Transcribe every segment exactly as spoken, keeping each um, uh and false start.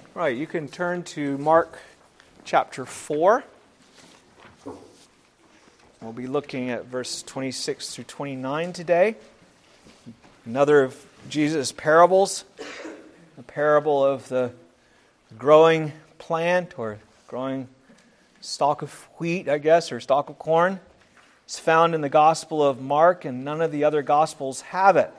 Right, you can turn to Mark chapter four. We'll be looking at verses twenty-six through twenty-nine today. Another of Jesus' parables, the parable of the growing plant or growing stalk of wheat, I guess, or stalk of corn. It's found in the Gospel of Mark, and none of the other Gospels have it.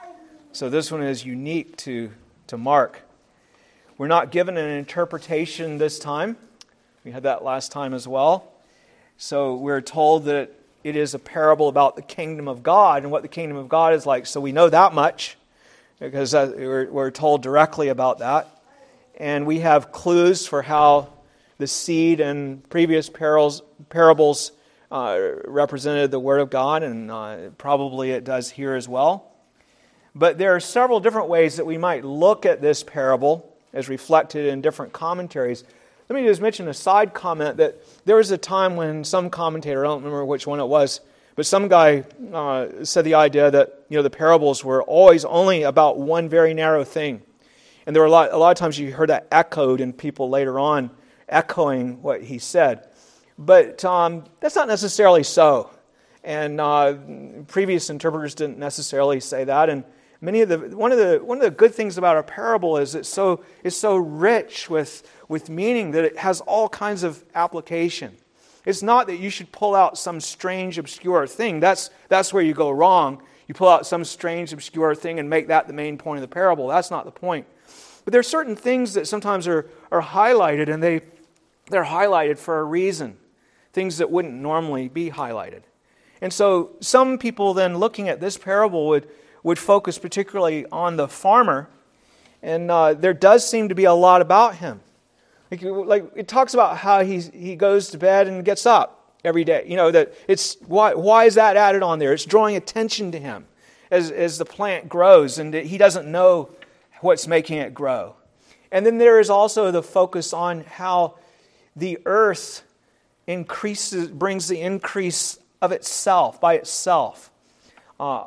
So this one is unique to, to Mark. We're not given an interpretation this time. We had that last time as well. So we're told that it is a parable about the kingdom of God and what the kingdom of God is like. So we know that much because we're, we're told directly about that. And we have clues for how the seed and previous parables, parables uh, represented the Word of God, and uh, probably it does here as well. But there are several different ways that we might look at this parable as reflected in different commentaries. Let me just mention a side comment that there was a time when some commentator, I don't remember which one it was, but some guy uh, said the idea that, you know, the parables were always only about one very narrow thing. And there were a lot, a lot of times you heard that echoed in people later on, echoing what he said. But um, that's not necessarily so. And uh, previous interpreters didn't necessarily say that. And Many of the one of the one of the good things about a parable is it's so it's so rich with with meaning that it has all kinds of application. It's not that you should pull out some strange obscure thing. That's that's where you go wrong. You pull out some strange obscure thing and make that the main point of the parable. That's not the point. But there are certain things that sometimes are are highlighted, and they they're highlighted for a reason. Things that wouldn't normally be highlighted. And so some people then looking at this parable would would focus particularly on the farmer, and uh, there does seem to be a lot about him. Like, like it talks about how he he goes to bed and gets up every day. You know that it's why why is that added on there? It's drawing attention to him as as the plant grows, and he doesn't know what's making it grow. And then there is also the focus on how the earth increases, brings the increase of itself by itself. Uh,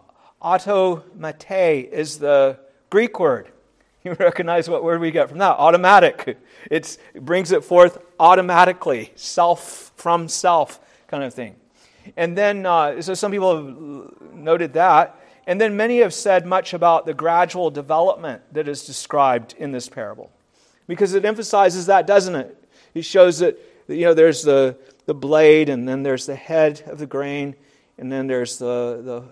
Automate is the Greek word. You recognize what word we get from that? Automatic. It's, it brings it forth automatically, self from self kind of thing. And then, uh, so some people have noted that. And then many have said much about the gradual development that is described in this parable. Because it emphasizes that, doesn't it? It shows that, you know, there's the, the blade, and then there's the head of the grain, and then there's the... the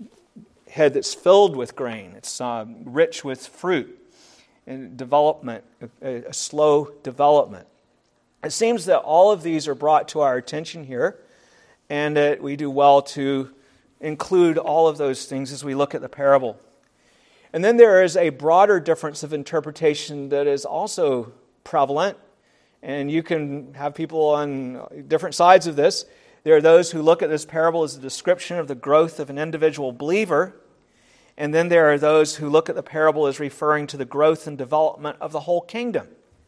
head that's filled with grain. It's uh, rich with fruit and development, a, a slow development. It seems that all of these are brought to our attention here, and that we do well to include all of those things as we look at the parable. And then there is a broader difference of interpretation that is also prevalent, and you can have people on different sides of this. There are those who look at this parable as a description of the growth of an individual believer. And then there are those who look at the parable as referring to the growth and development of the whole kingdom.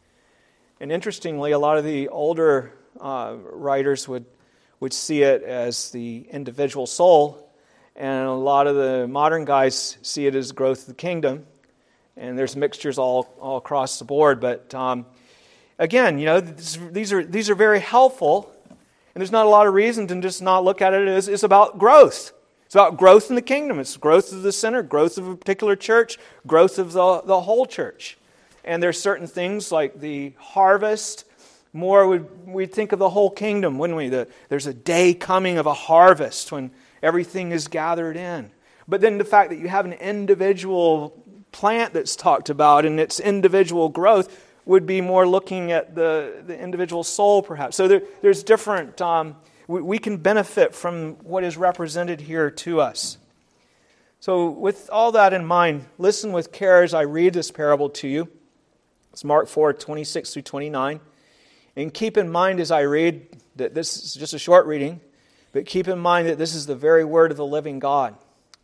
And interestingly, a lot of the older uh, writers would, would see it as the individual soul. And a lot of the modern guys see it as growth of the kingdom. And there's mixtures all, all across the board. But um, again, you know, this, these are these are very helpful. And there's not a lot of reason to just not look at it as it's about growth. It's about growth in the kingdom. It's growth of the sinner, growth of a particular church, growth of the, the whole church. And there's certain things like the harvest. More would we think of the whole kingdom, wouldn't we? The, there's a day coming of a harvest when everything is gathered in. But then the fact that you have an individual plant that's talked about and its individual growth would be more looking at the, the individual soul, perhaps. So there, there's different, um, we, we can benefit from what is represented here to us. So with all that in mind, listen with care as I read this parable to you. It's Mark four, twenty-six through twenty-nine. And keep in mind as I read that this is just a short reading, but keep in mind that this is the very word of the living God.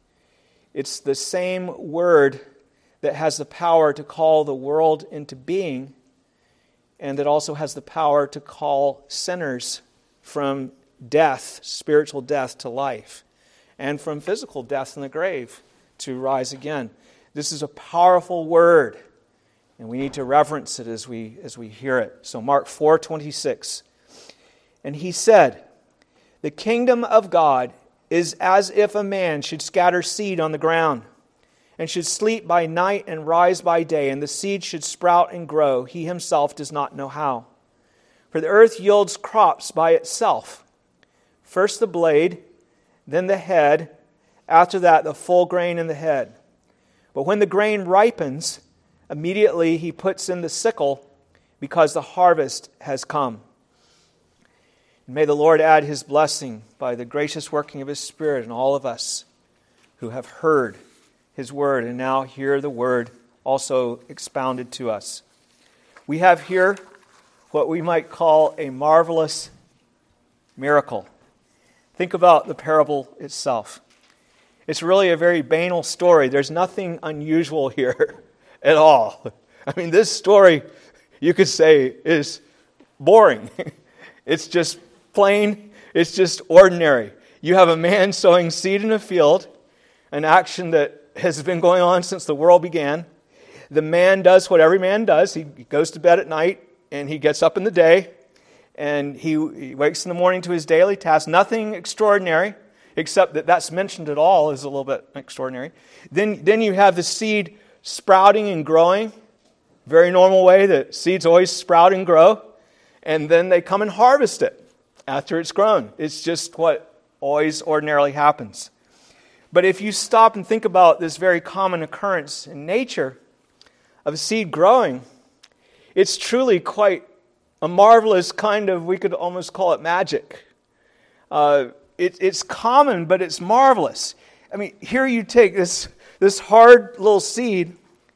It's the same word that has the power to call the world into being, and that also has the power to call sinners from death, spiritual death, to life, and from physical death in the grave to rise again. This is a powerful word, And we need to reverence it as we as we hear it. So Mark four twenty-six. And he said, "The kingdom of God is as if a man should scatter seed on the ground, and should sleep by night and rise by day, and the seed should sprout and grow. He himself does not know how. For the earth yields crops by itself. First the blade, then the head, after that the full grain in the head. But when the grain ripens, immediately he puts in the sickle, because the harvest has come." And may the Lord add His blessing by the gracious working of His Spirit in all of us who have heard His Word and now hear the Word also expounded to us. We have here what we might call a marvelous miracle. Think about the parable itself. It's really a very banal story. There's nothing unusual here at all. I mean, this story, you could say, is boring. It's just plain, it's just ordinary. You have a man sowing seed in a field, an action that has been going on since the world began. The man does what every man does. He goes to bed at night, and he gets up in the day, and he, he wakes in the morning to his daily task. Nothing extraordinary, except that that's mentioned at all is a little bit extraordinary. Then, then you have the seed sprouting and growing. Very normal way that seeds always sprout and grow. And then they come and harvest it after it's grown. It's just what always ordinarily happens. But if you stop and think about this very common occurrence in nature of a seed growing, it's truly quite a marvelous kind of, we could almost call it magic. Uh, it, it's common, but it's marvelous. I mean, here you take this, this hard little seed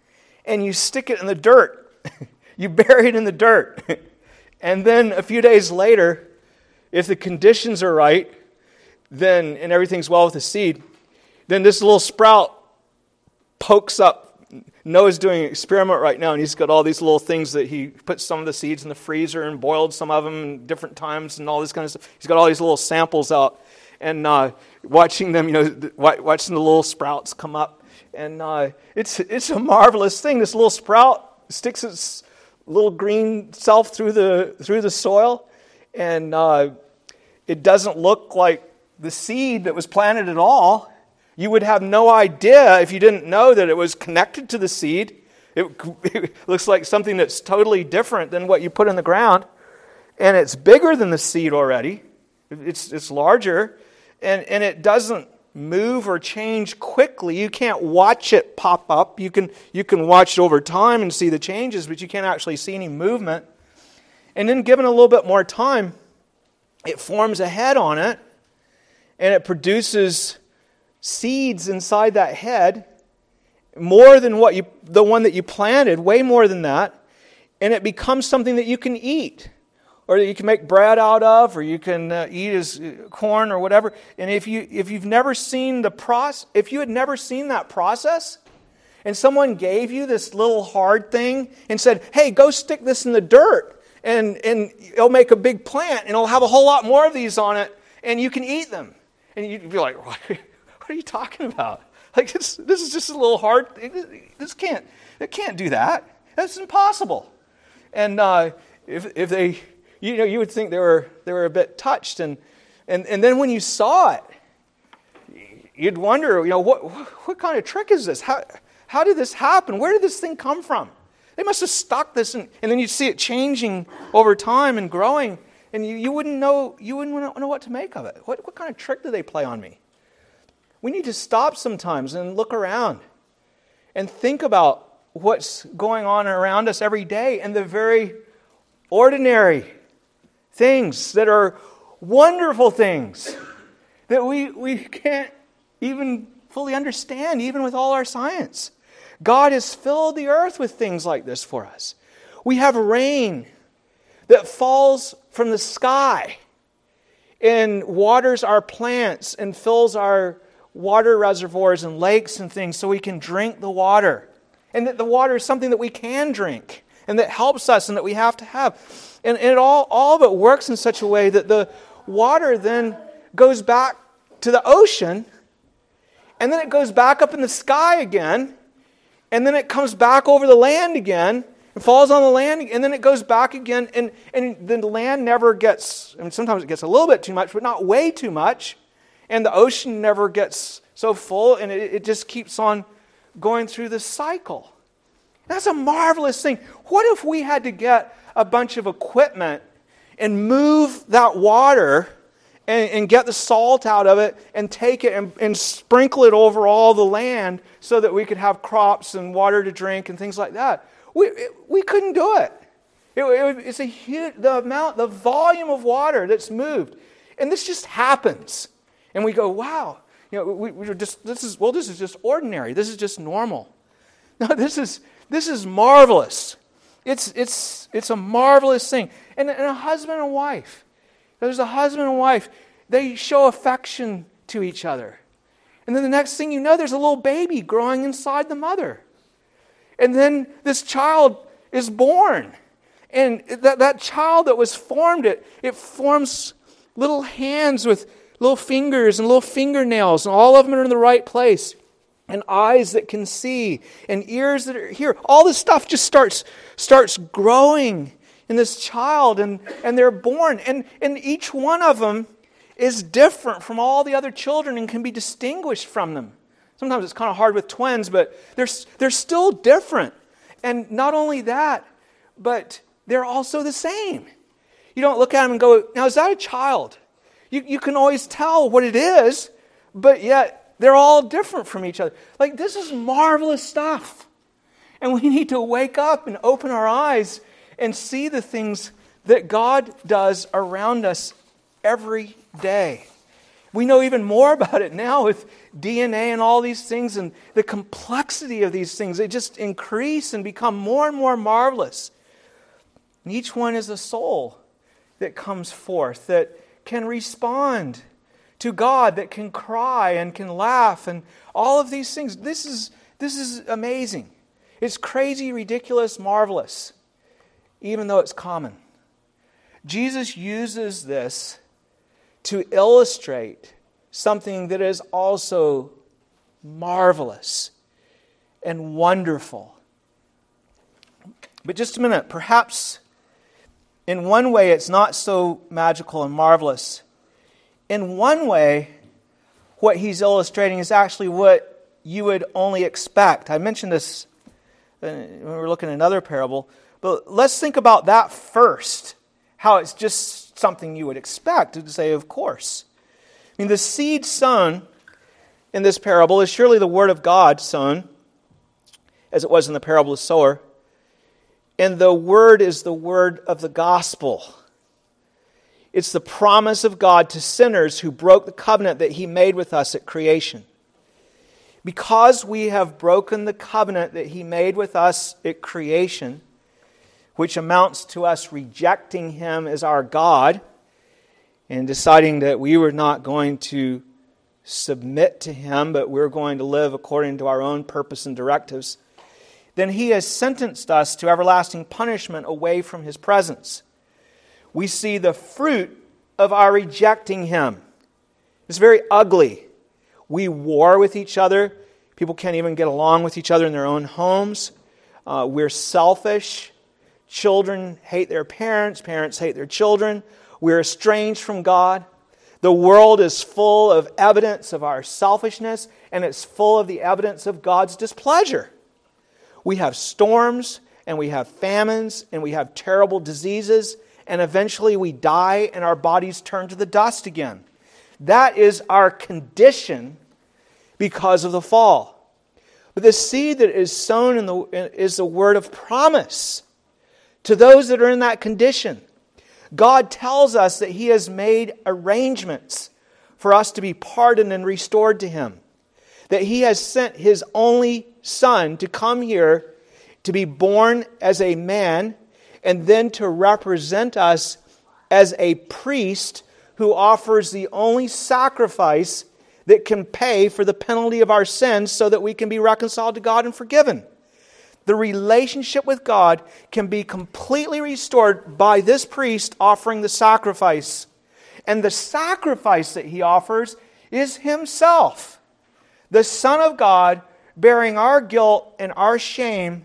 and you stick it in the dirt. You bury it in the dirt. And then a few days later, if the conditions are right, then and everything's well with the seed, then this little sprout pokes up. Noah's doing an experiment right now, and he's got all these little things that he puts some of the seeds in the freezer and boiled some of them in different times and all this kind of stuff. He's got all these little samples out, and uh, watching them, you know, watching the little sprouts come up, and uh, it's it's a marvelous thing. This little sprout sticks its little green self through the through the soil, and uh, it doesn't look like the seed that was planted at all. You would have no idea if you didn't know that it was connected to the seed. It, it looks like something that's totally different than what you put in the ground, and it's bigger than the seed already. It's it's larger, and and it doesn't move or change quickly. You can't watch it pop up. You can you can watch it over time and see the changes, but you can't actually see any movement. And then given a little bit more time, it forms a head on it, and it produces seeds inside that head, more than what you the one that you planted, way more than that, and it becomes something that you can eat, or that you can make bread out of, or you can uh, eat as corn or whatever. And if you if you've never seen the process, if you had never seen that process, and someone gave you this little hard thing and said, "Hey, go stick this in the dirt, and and it'll make a big plant, and it'll have a whole lot more of these on it, and you can eat them," and you'd be like, "What? What are you talking about? Like this, this is just a little hard. This can't, it can't do that. That's impossible." And uh, if if they, you know, you would think they were they were a bit touched, and and and then when you saw it, you'd wonder, you know, what what kind of trick is this? How how did this happen? Where did this thing come from? They must have stuck this, in, and then you'd see it changing over time and growing, and you, you wouldn't know you wouldn't know what to make of it. What what kind of trick did they play on me? We need to stop sometimes and look around and think about what's going on around us every day and the very ordinary things that are wonderful things that we, we can't even fully understand, even with all our science. God has filled the earth with things like this for us. We have rain that falls from the sky and waters our plants and fills our water reservoirs and lakes and things so we can drink the water. And that the water is something that we can drink and that helps us and that we have to have. And, and it all, all of it works in such a way that the water then goes back to the ocean, and then it goes back up in the sky again, and then it comes back over the land again, It falls on the land, and then it goes back again, and, and the land never gets, I mean, sometimes it gets a little bit too much, but not way too much. And the ocean never gets so full, and it, it just keeps on going through this cycle. That's a marvelous thing. What if we had to get a bunch of equipment and move that water and, and get the salt out of it and take it and, and sprinkle it over all the land so that we could have crops and water to drink and things like that? We it, we couldn't do it. It, it. It's a huge, the amount, the volume of water that's moved, and this just happens. And we go, wow, you know, we, we're just this is well, this is just ordinary. This is just normal. No, this is this is marvelous. It's it's it's a marvelous thing. And, and a husband and wife. There's a husband and wife. They show affection to each other. And then the next thing you know, there's a little baby growing inside the mother. And then this child is born. And that, that child that was formed, it, it forms little hands with little fingers and little fingernails, and all of them are in the right place. And eyes that can see, and ears that are hear. All this stuff just starts starts growing in this child, and, and they're born. And, and each one of them is different from all the other children and can be distinguished from them. Sometimes it's kind of hard with twins, but they're, they're still different. And not only that, but they're also the same. You don't look at them and go, now is that a child? You, you can always tell what it is, but yet they're all different from each other. Like, this is marvelous stuff. And we need to wake up and open our eyes and see the things that God does around us every day. We know even more about it now with D N A and all these things, and the complexity of these things. They just increase and become more and more marvelous. And each one is a soul that comes forth, that can respond to God, that can cry and can laugh, and all of these things. This is, this is amazing. It's crazy, ridiculous, marvelous, even though it's common. Jesus uses this to illustrate something that is also marvelous and wonderful. But just a minute, perhaps in one way it's not so magical and marvelous. In one way, what he's illustrating is actually what you would only expect. I mentioned this when we were looking at another parable, but let's think about that first, how it's just something you would expect to say, of course. I mean, the seed sown in this parable is surely the word of God sown, as it was in the parable of the sower. And the word is the word of the gospel. It's the promise of God to sinners who broke the covenant that He made with us at creation. Because we have broken the covenant that He made with us at creation, which amounts to us rejecting Him as our God and deciding that we were not going to submit to Him, but we're going to live according to our own purpose and directives, then He has sentenced us to everlasting punishment away from His presence. We see the fruit of our rejecting Him. It's very ugly. We war with each other. People can't even get along with each other in their own homes. Uh, we're selfish. Children hate their parents. Parents hate their children. We're estranged from God. The world is full of evidence of our selfishness, and it's full of the evidence of God's displeasure. We have storms, and we have famines, and we have terrible diseases, and eventually we die and our bodies turn to the dust again. That is our condition because of the fall. But the seed that is sown in the, is the word of promise to those that are in that condition. God tells us that He has made arrangements for us to be pardoned and restored to Him. That He has sent His only Son to come here to be born as a man and then to represent us as a priest who offers the only sacrifice that can pay for the penalty of our sins so that we can be reconciled to God and forgiven. The relationship with God can be completely restored by this priest offering the sacrifice. And the sacrifice that He offers is Himself, the Son of God, bearing our guilt and our shame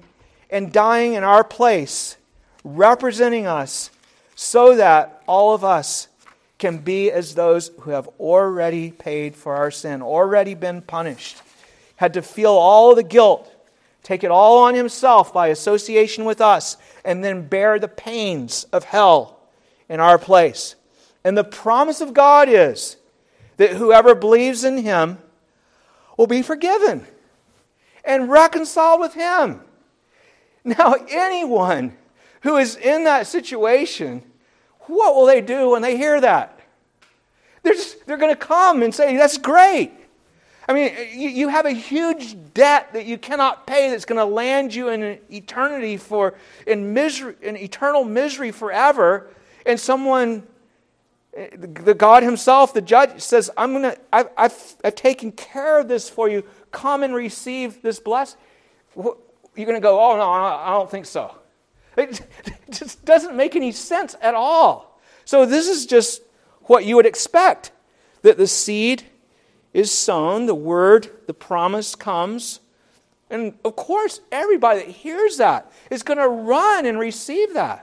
and dying in our place, representing us, so that all of us can be as those who have already paid for our sin, already been punished, had to feel all of the guilt, take it all on himself by association with us, and then bear the pains of hell in our place. And the promise of God is that whoever believes in him will be forgiven and reconciled with him. Now, anyone who is in that situation, what will they do when they hear that? They're, just, they're going to come and say, that's great. I mean, you, you have a huge debt that you cannot pay that's going to land you in an eternity for, in misery, in eternal misery forever. And someone, the God himself, the judge, says, I'm going to, I've, I've, I've taken care of this for you. Come and receive this blessing. You're going to go, oh no, I don't think so. It just doesn't make any sense at all. So this is just what you would expect, that the seed is sown, the word, the promise comes, and of course everybody that hears that is going to run and receive that.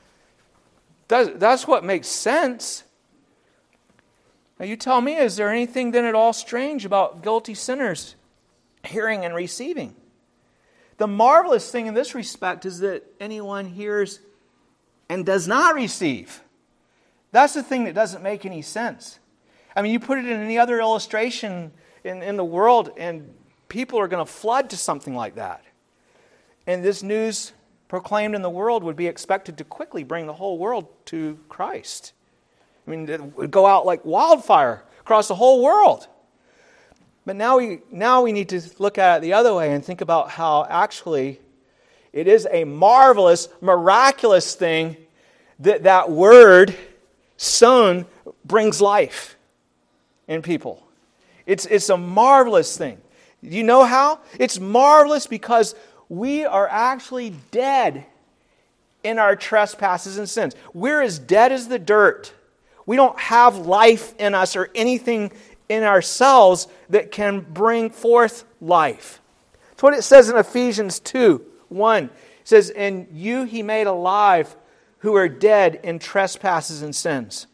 That's what makes sense. Now you tell me, is there anything then at all strange about guilty sinners hearing and receiving? The marvelous thing in this respect is that anyone hears and does not receive. That's the thing that doesn't make any sense. I mean, you put it in any other illustration in, in the world, and people are going to flood to something like that. And this news proclaimed in the world would be expected to quickly bring the whole world to Christ. I mean, it would go out like wildfire across the whole world. But now we now we need to look at it the other way and think about how actually it is a marvelous, miraculous thing that that word sown brings life in people. It's, it's a marvelous thing. You know how? It's marvelous because we are actually dead in our trespasses and sins. We're as dead as the dirt. We don't have life in us or anything in ourselves that can bring forth life. That's what it says in Ephesians two one. It says, "And you he made alive who are dead in trespasses and sins."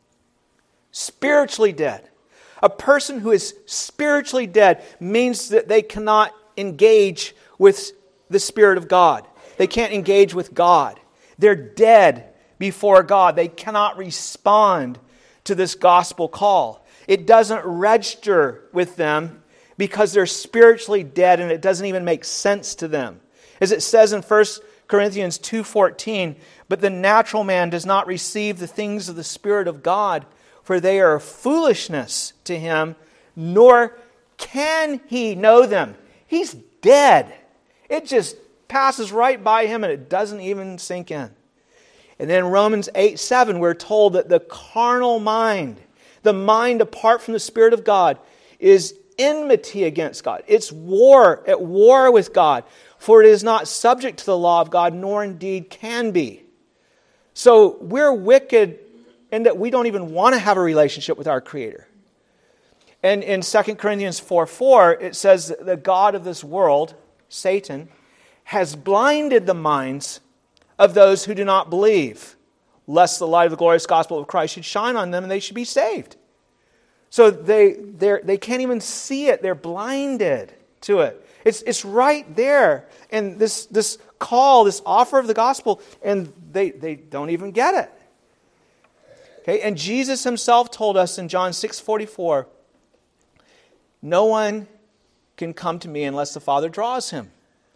Spiritually dead. A person who is spiritually dead means that they cannot engage with the Spirit of God. They can't engage with God. They're dead before God. They cannot respond to this gospel call. It doesn't register with them because they're spiritually dead and it doesn't even make sense to them. As it says in First Corinthians two fourteen, "But the natural man does not receive the things of the Spirit of God, for they are foolishness to him, nor can he know them." He's dead. It just passes right by him and it doesn't even sink in. And then Romans eight seven, we're told that the carnal mind, the mind apart from the Spirit of God, is enmity against God. It's war, at war with God. For it is not subject to the law of God, nor indeed can be. So we're wicked in that we don't even want to have a relationship with our Creator. And in Second Corinthians four four, it says that the God of this world, Satan, has blinded the minds of those who do not believe, lest the light of the glorious gospel of Christ should shine on them and they should be saved. So they they can't even see it. They're blinded to it. It's it's right there in this, this call, this offer of the gospel, and they, they don't even get it. Okay, and Jesus himself told us in John six forty-four, "No one can come to me unless the Father draws him."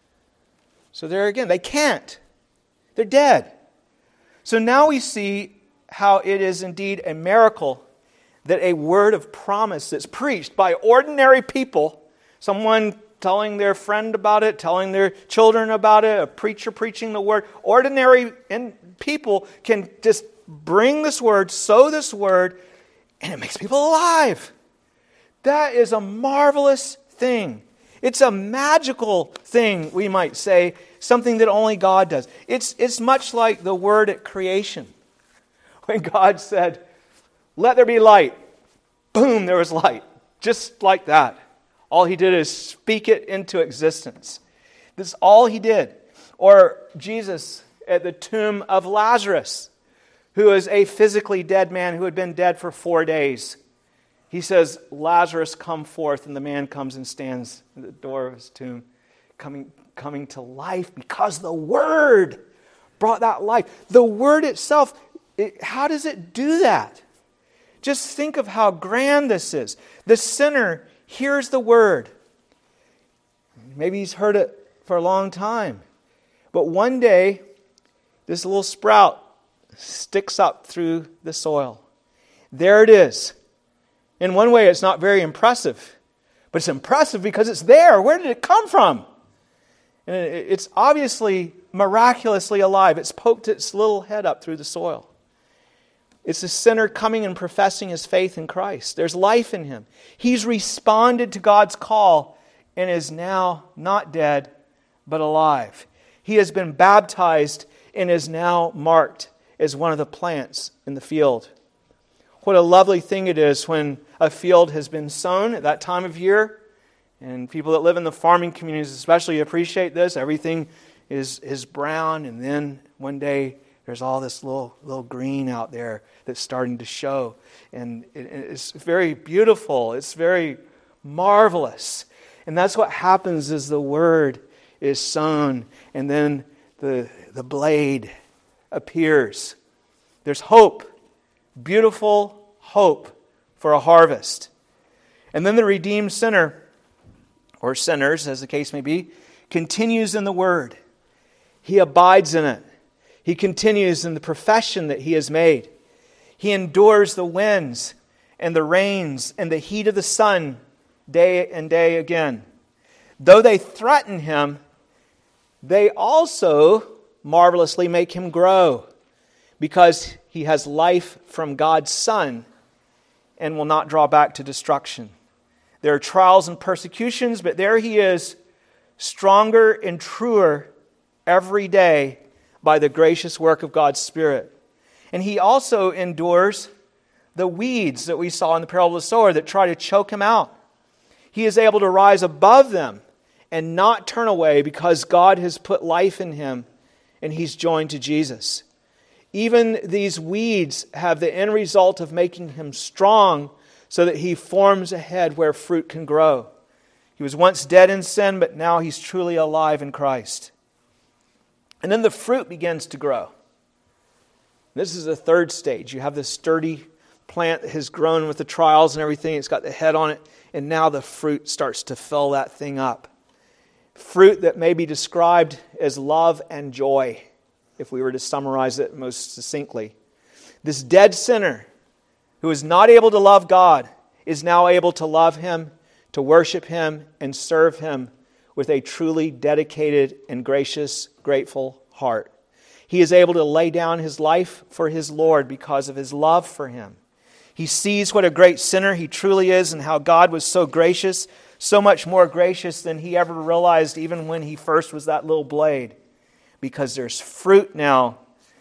So there again, they can't. They're dead. So now we see how it is indeed a miracle that a word of promise that's preached by ordinary people, someone telling their friend about it, telling their children about it, a preacher preaching the word, ordinary people can just bring this word, sow this word, and it makes people alive. That is a marvelous thing. It's a magical thing, we might say, something that only God does. It's, it's much like the word at creation. When God said, "Let there be light," boom, there was light. Just like that. All he did is speak it into existence. This is all he did. Or Jesus at the tomb of Lazarus, who is a physically dead man who had been dead for four days. He says, Lazarus, come forth, and the man comes and stands at the door of his tomb, coming, coming to life because the Word brought that life. The Word itself, it, how does it do that? Just think of how grand this is. The sinner hears the Word. Maybe he's heard it for a long time. But one day, this little sprout sticks up through the soil. There it is. In one way, it's not very impressive. But it's impressive because it's there. Where did it come from? And it's obviously miraculously alive. It's poked its little head up through the soil. It's a sinner coming and professing his faith in Christ. There's life in him. He's responded to God's call and is now not dead, but alive. He has been baptized and is now marked as one of the plants in the field. What a lovely thing it is when a field has been sown at that time of year. And people that live in the farming communities especially appreciate this. Everything is, is brown, and then one day there's all this little, little green out there that's starting to show. And it, it's very beautiful. It's very marvelous. And that's what happens as the Word is sown, and then the, the blade appears. There's hope, beautiful hope for a harvest. And then the redeemed sinner, or sinners as the case may be, continues in the Word. He abides in it. He continues in the profession that he has made. He endures the winds and the rains and the heat of the sun day and day again. Though they threaten him, they also marvelously make him grow, because he has life from God's Son and will not draw back to destruction. There are trials and persecutions, but there he is, stronger and truer every day by the gracious work of God's Spirit. And he also endures the weeds that we saw in the parable of the sower that try to choke him out. He is able to rise above them and not turn away, because God has put life in him and he's joined to Jesus. Even these weeds have the end result of making him strong so that he forms a head where fruit can grow. He was once dead in sin, but now he's truly alive in Christ. And then the fruit begins to grow. This is the third stage. You have this sturdy plant that has grown with the trials and everything. It's got the head on it. And now the fruit starts to fill that thing up. Fruit that may be described as love and joy, if we were to summarize it most succinctly. This dead sinner who is not able to love God is now able to love Him, to worship Him, and serve Him with a truly dedicated and gracious, grateful heart. He is able to lay down his life for his Lord because of his love for Him. He sees what a great sinner he truly is and how God was so gracious, so much more gracious than he ever realized even when he first was that little blade. Because there's fruit now.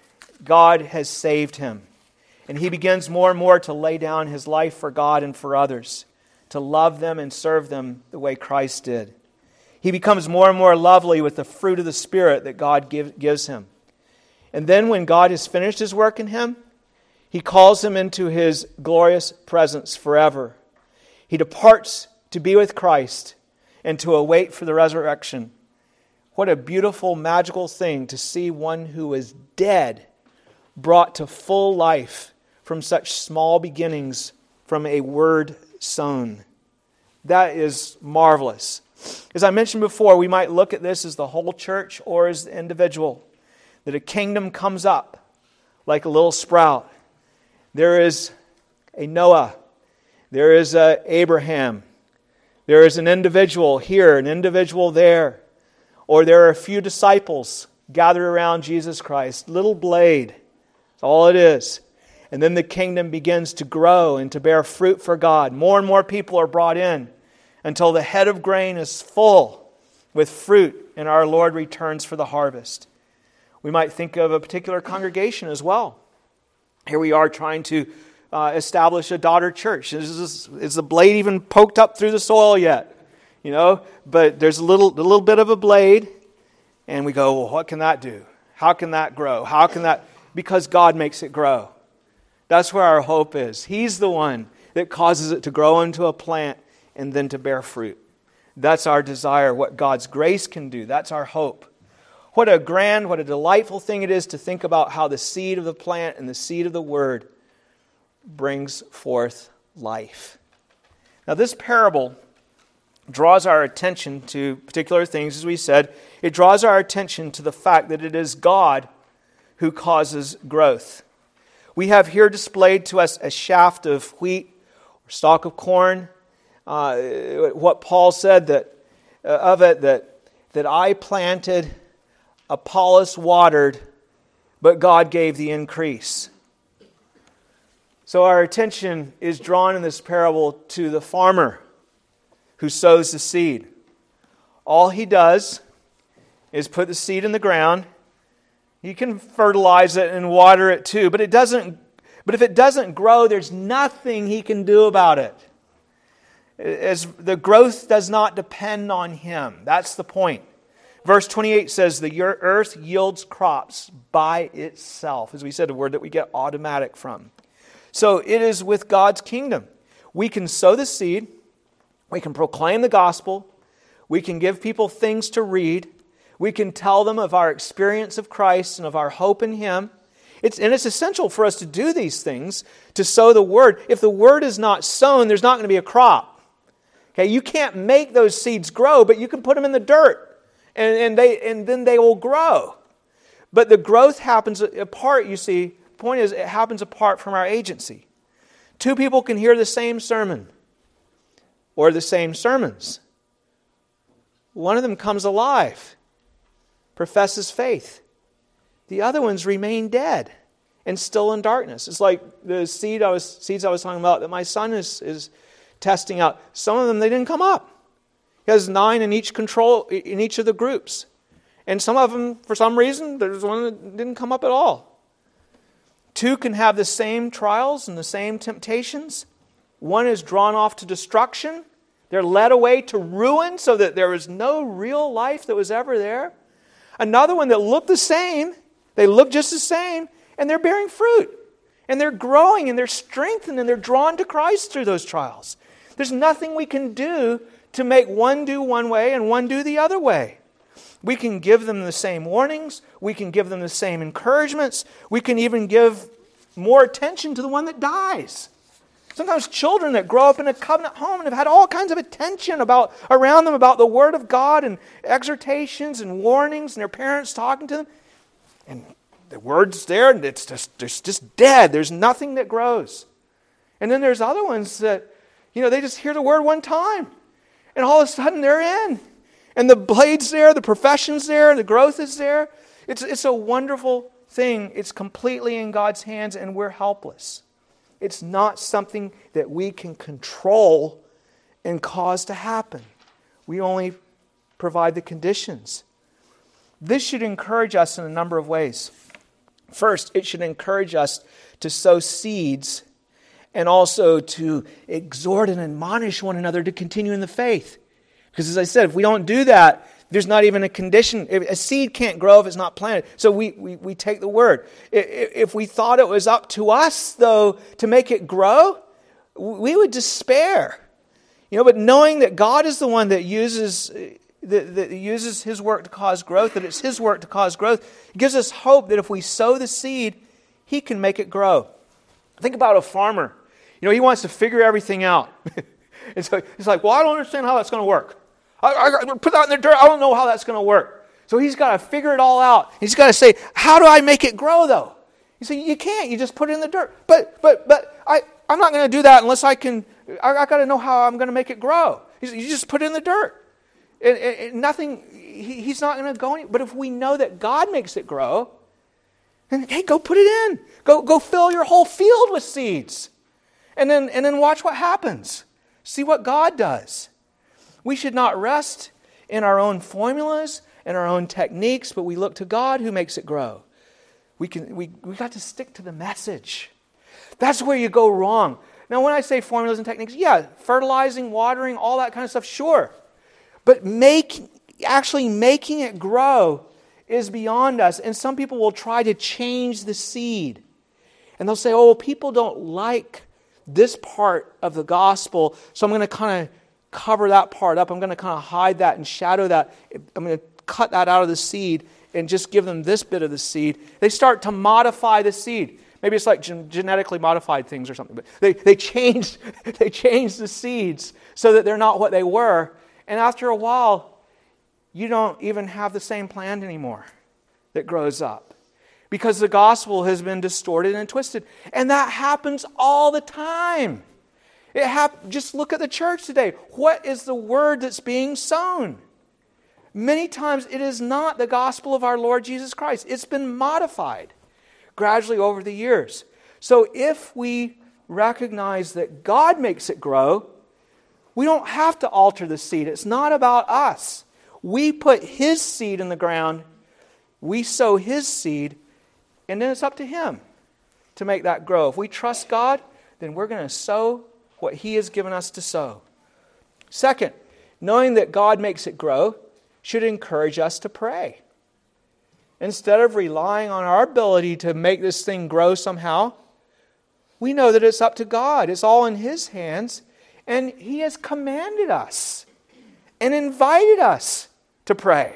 God has saved him. And he begins more and more to lay down his life for God and for others, to love them and serve them the way Christ did. He becomes more and more lovely with the fruit of the Spirit that God give, gives him. And then when God has finished His work in him, He calls him into His glorious presence forever. He departs to be with Christ and to await for the resurrection. What a beautiful, magical thing to see one who was dead brought to full life from such small beginnings, from a word sown. That is marvelous. As I mentioned before, we might look at this as the whole church or as the individual. That a kingdom comes up like a little sprout. There is a Noah. There is a Abraham. There is an individual here, an individual there. Or there are a few disciples gathered around Jesus Christ. Little blade. That's all it is. And then the kingdom begins to grow and to bear fruit for God. More and more people are brought in until the head of grain is full with fruit and our Lord returns for the harvest. We might think of a particular congregation as well. Here we are trying to uh, establish a daughter church. Is, this, is the blade even poked up through the soil yet? You know, but there's a little, a little bit of a blade, And we go, well, what can that do? How can that grow? How can that? Because God makes it grow. That's where our hope is. He's the one that causes it to grow into a plant and then to bear fruit. That's our desire, what God's grace can do. That's our hope. What a grand, what a delightful thing it is to think about how the seed of the plant and the seed of the word brings forth life. Now, this parable draws our attention to particular things, as we said. It draws our attention to the fact that it is God who causes growth. We have here displayed to us a shaft of wheat or stalk of corn. Uh, what Paul said that uh, of it, that, that I planted, Apollos watered, but God gave the increase. So our attention is drawn in this parable to the farmer who sows the seed. All he does is put the seed in the ground. He can fertilize it and water it too, but it doesn't. But if it doesn't grow, there's nothing he can do about it. As the growth does not depend on him. That's the point. Verse twenty-eight says, the earth yields crops by itself. As we said, a word that we get automatic from. So it is with God's kingdom. We can sow the seed. We can proclaim the gospel. We can give people things to read. We can tell them of our experience of Christ and of our hope in Him. It's, and it's essential for us to do these things, to sow the word. If the word is not sown, there's not going to be a crop. Okay, you can't make those seeds grow, but you can put them in the dirt, and, and, they, and then they will grow. But the growth happens apart, you see. The point is, it happens apart from our agency. Two people can hear the same sermon or the same sermons. One of them comes alive, professes faith. The other ones remain dead and still in darkness. It's like the seed I was, seeds I was talking about that my son is, is testing out. Some of them, they didn't come up. He has nine in each control in each of the groups. And some of them, for some reason, there's one that didn't come up at all. Two can have the same trials and the same temptations. One is drawn off to destruction. They're led away to ruin so that there is no real life that was ever there. Another one that looked the same. They look just the same, and they're bearing fruit. And they're growing, and they're strengthened, and they're drawn to Christ through those trials. There's nothing we can do to make one do one way and one do the other way. We can give them the same warnings. We can give them the same encouragements. We can even give more attention to the one that dies. Sometimes children that grow up in a covenant home and have had all kinds of attention about around them about the Word of God and exhortations and warnings and their parents talking to them. And the Word's there and it's just, it's just dead. There's nothing that grows. And then there's other ones that, you know, they just hear the Word one time. And all of a sudden they're in. And the blade's there, the profession's there, the growth is there. It's, it's a wonderful thing. It's completely in God's hands and we're helpless. It's not something that we can control and cause to happen. We only provide the conditions. This should encourage us in a number of ways. First, it should encourage us to sow seeds and also to exhort and admonish one another to continue in the faith. Because as I said, if we don't do that, there's not even a condition. A seed can't grow if it's not planted. So we, we, we take the word. If we thought it was up to us, though, to make it grow, we would despair. You know, but knowing that God is the one that uses, that, that uses His work to cause growth, that it's His work to cause growth, it gives us hope that if we sow the seed, He can make it grow. Think about a farmer. You know, he wants to figure everything out. And so he's like, well, I don't understand how that's going to work. I, I put that in the dirt. I don't know how that's going to work. So he's got to figure it all out. He's got to say, how do I make it grow, though? You say, you can't. You just put it in the dirt. But but but I, I'm not going to do that unless I can. I, I got to know how I'm going to make it grow. He said, you just put it in the dirt. And, and, and nothing, he, he's not going to go any. But if we know that God makes it grow, then, hey, go put it in. Go, go fill your whole field with seeds. And then, and then watch what happens. See what God does. We should not rest in our own formulas and our own techniques, but we look to God who makes it grow. We can we we got to stick to the message. That's where you go wrong. Now, when I say formulas and techniques, yeah, fertilizing, watering, all that kind of stuff, sure. But make actually making it grow is beyond us. And some people will try to change the seed. And they'll say, oh, people don't like this part of the gospel, so I'm going to kind of cover that part up. I'm going to kind of hide that and shadow that. I'm going to cut that out of the seed and just give them this bit of the seed. They start to modify the seed. Maybe it's like gen- genetically modified things or something. But they, they changed they changed the seeds so that they're not what they were. And after a while, you don't even have the same plant anymore that grows up. Because the gospel has been distorted and twisted. And that happens all the time. It hap- Just look at the church today. What is the word that's being sown? Many times it is not the gospel of our Lord Jesus Christ. It's been modified gradually over the years. So if we recognize that God makes it grow, we don't have to alter the seed. It's not about us. We put His seed in the ground, we sow His seed, and then it's up to Him to make that grow. If we trust God, then we're going to sow what He has given us to sow. Second, knowing that God makes it grow should encourage us to pray. Instead of relying on our ability to make this thing grow somehow, we know that it's up to God. It's all in His hands, and He has commanded us and invited us to pray.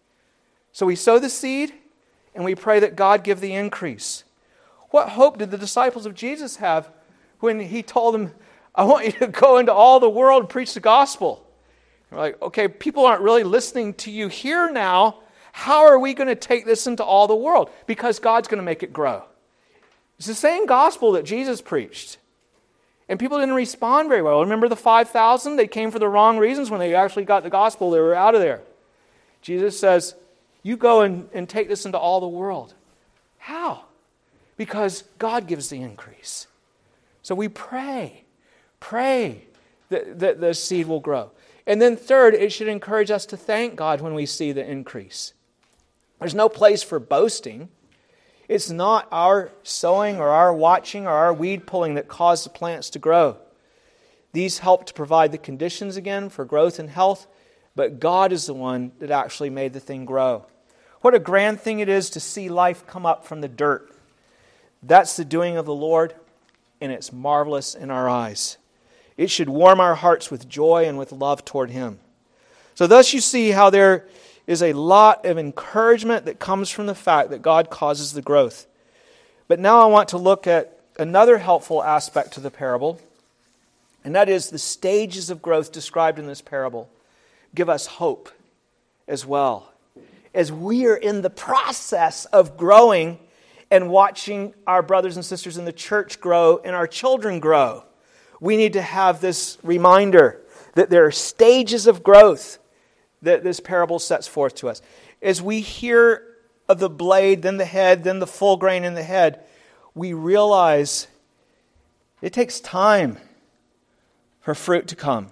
So we sow the seed, and we pray that God give the increase. What hope did the disciples of Jesus have when He told them, I want you to go into all the world and preach the gospel? They're like, okay, people aren't really listening to you here now. How are we going to take this into all the world? Because God's going to make it grow. It's the same gospel that Jesus preached. And people didn't respond very well. Remember the five thousand? They came for the wrong reasons. When they actually got the gospel, they were out of there. Jesus says, you go and, and take this into all the world. How? Because God gives the increase. So we pray. Pray that, that the seed will grow. And then third, it should encourage us to thank God when we see the increase. There's no place for boasting. It's not our sowing or our watching or our weed pulling that caused the plants to grow. These help to provide the conditions again for growth and health, but God is the one that actually made the thing grow. What a grand thing it is to see life come up from the dirt. That's the doing of the Lord, and it's marvelous in our eyes. It should warm our hearts with joy and with love toward Him. So thus you see how there is a lot of encouragement that comes from the fact that God causes the growth. But now I want to look at another helpful aspect to the parable, and that is the stages of growth described in this parable give us hope as well. As we are in the process of growing and watching our brothers and sisters in the church grow and our children grow, we need to have this reminder that there are stages of growth that this parable sets forth to us. As we hear of the blade, then the head, then the full grain in the head, we realize it takes time for fruit to come.